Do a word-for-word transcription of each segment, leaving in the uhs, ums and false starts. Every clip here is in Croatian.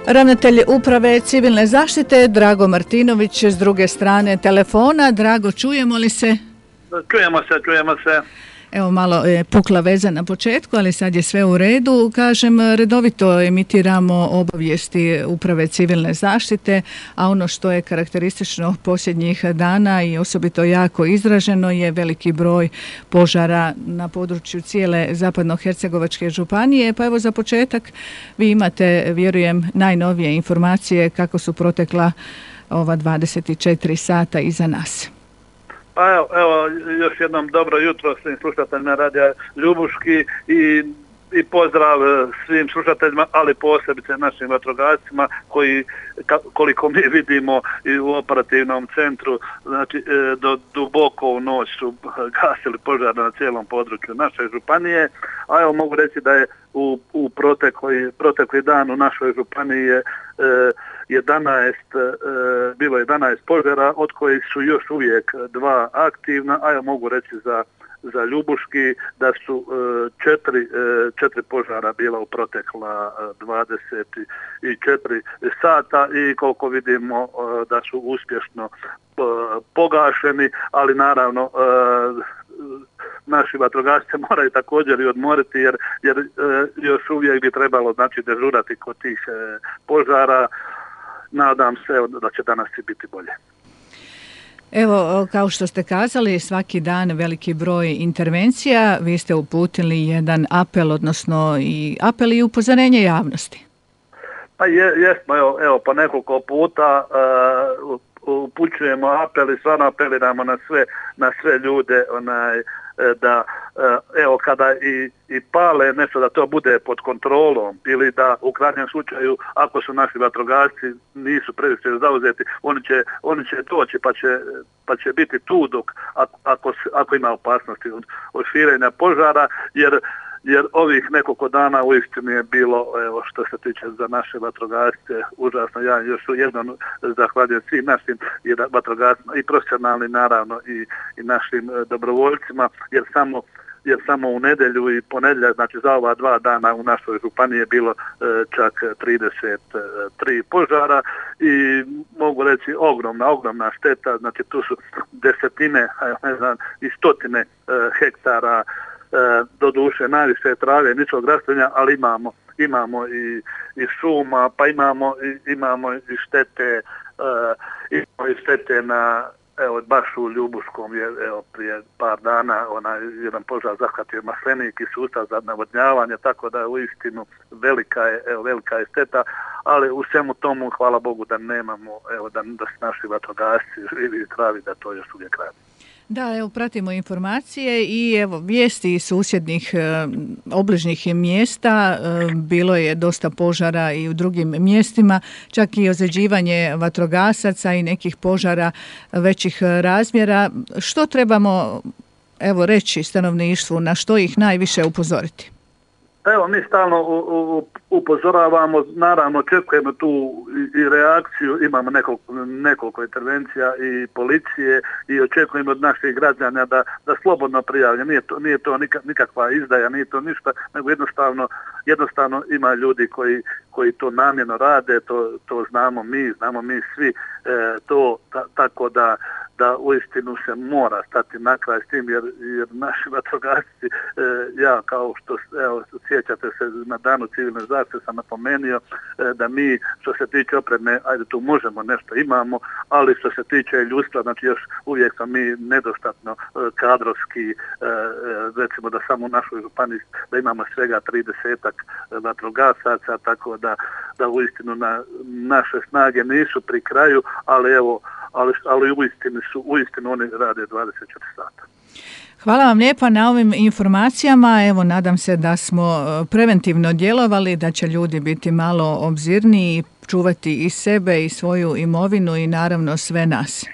Ravnatelj uprave civilne zaštite Drago Martinović s druge strane telefona. Drago, čujemo li se? Čujemo se, čujemo se. Evo, malo je pukla veza na početku, ali sad je sve u redu. Kažem, redovito emitiramo obavijesti uprave civilne zaštite, a ono što je karakteristično posljednjih dana i osobito jako izraženo je veliki broj požara na području cijele Zapadnohercegovačke županije. Pa evo, za početak vi imate, vjerujem, najnovije informacije kako su protekla ova dvadeset četiri sata iza nas. Pa evo, evo, još jednom dobro jutro svim slušateljima Radija Ljubuški i, i pozdrav svim slušateljima, ali posebice našim vatrogascima koji, ka, koliko mi vidimo i u operativnom centru, znači do duboko u noć su gasili požar na cijelom području naše županije, a evo mogu reći da je u, u protekli, protekli dan u našoj županiji je e, jedanaest, e, bilo jedanaest požara, od kojih su još uvijek dva aktivna, a ja mogu reći za, za Ljubuški da su e, četiri, e, četiri požara bila u protekla dvadeset četiri sata i koliko vidimo e, da su uspješno e, pogašeni, ali naravno e, naši vatrogasci moraju također i odmoriti jer, jer e, još uvijek bi trebalo znači dežurati kod tih e, požara. Nadam se da će danas i biti bolje. Evo, kao što ste kazali, svaki dan veliki broj intervencija. Vi ste uputili jedan apel, odnosno i apel i upozorenje javnosti. Pa je, jesmo, evo, evo po nekoliko puta uh, upućujemo apel i stvarno apeliramo na sve, na sve ljude onaj, da evo kada i, i pale nešto da to bude pod kontrolom ili da u krajnjem slučaju ako su naši vatrogasci nisu previše zauzeti, oni će, oni će doći pa će, pa će biti tu dok ako, ako, ako ima opasnosti od, od širenja požara, jer jer ovih nekoliko dana uistinu je bilo, evo, što se tiče za naše vatrogasce, užasno. Ja još jednom zahvaljujem svim našim i vatrogascima i profesionalnim naravno i, i našim dobrovoljcima, jer samo jer samo u nedjelju i ponedjeljak, znači za ova dva dana u našoj županiji je bilo e, čak trideset tri požara i mogu reći ogromna, ogromna šteta, znači tu su desetine, ne znam, i stotine e, hektara do duše najviše trave, ničog rastinja, ali imamo imamo i, i šuma, pa imamo i, imamo i štete uh, imamo i štete na evo baš u Ljubuškom je evo prije par dana onaj jedan požar zahvatio maslenik i sustav za navodnjavanje, tako da je uistinu velika je evo velika je šteta, ali u svemu tomu hvala Bogu da nemamo evo da da su naši vatrogasci živi i zdravi, da to još uvijek radi. Da, evo pratimo informacije i evo vijesti iz susjednih e, obližnjih mjesta, e, bilo je dosta požara i u drugim mjestima, čak i ozljeđivanje vatrogasaca i nekih požara većih razmjera. Što trebamo evo reći stanovništvu, na što ih najviše upozoriti? Evo, mi stalno u, u, upozoravamo, naravno očekujemo tu i, i reakciju, imamo nekoliko, nekoliko intervencija i policije i očekujemo od naših građana da, da slobodno prijavlja. Nije to, nije to nikakva izdaja, nije to ništa, nego jednostavno, jednostavno ima ljudi koji, koji to namjerno rade, to, to znamo mi, znamo mi svi, e, to ta, tako da da uistinu se mora stati na kraj s tim, jer, jer naši vatrogasci, e, ja kao što evo, sjećate se na danu civilne zaštite sam napomenio e, da mi što se tiče opreme, ajde tu možemo nešto imamo, ali što se tiče ljudstva, znači još uvijek smo mi nedostatno e, kadrovski, e, recimo da samo u našoj županiji da imamo svega tridesetak vatrogasaca, tako da, da uistinu na, naše snage nisu pri kraju, ali evo ali, ali uistinu su, uistinu oni rade dvadeset četiri sata. Hvala vam lijepa na ovim informacijama. Evo, nadam se da smo preventivno djelovali, da će ljudi biti malo obzirniji, čuvati i sebe i svoju imovinu i naravno sve nas.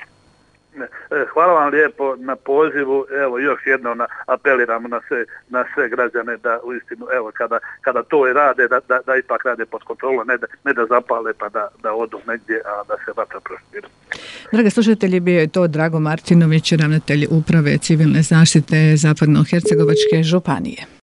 Hvala vam lijepo na pozivu. Evo još jednom apeliramo na sve, na sve građane da uistinu evo kada, kada to i rade da, da, da ipak rade pod kontrolom, ne da, ne da zapale pa da, da odu negdje, a da se vatra prošira. Dragi slušatelji, bio je to Drago Martinović, ravnatelj uprave civilne zaštite Zapadnohercegovačke županije.